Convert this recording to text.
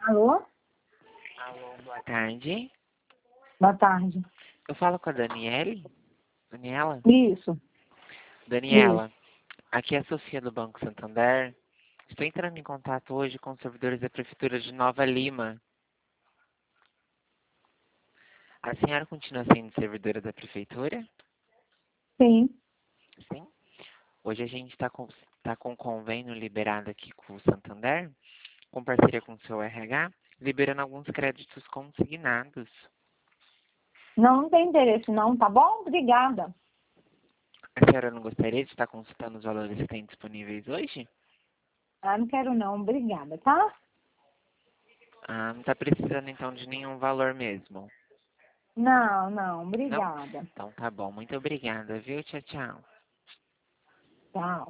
Alô? Alô, boa tarde. Boa tarde. Eu falo com a Daniele? Daniela? Isso. Daniela, aqui é a Sofia do Banco Santander. Estou entrando em contato hoje com os servidores da Prefeitura de Nova Lima. A senhora continua sendo servidora da Prefeitura? Sim. Sim. Hoje a gente tá com um convênio liberado aqui com o Santander, com parceria com o seu RH, liberando alguns créditos consignados. Não tem interesse não, tá bom? Obrigada. A senhora não gostaria de estar consultando os valores que tem disponíveis hoje? Ah, não quero não, obrigada, tá? Ah, não está precisando então de nenhum valor mesmo. Não, Não? obrigada. Então tá bom. Muito obrigada, viu? Tchau, tchau. Tchau.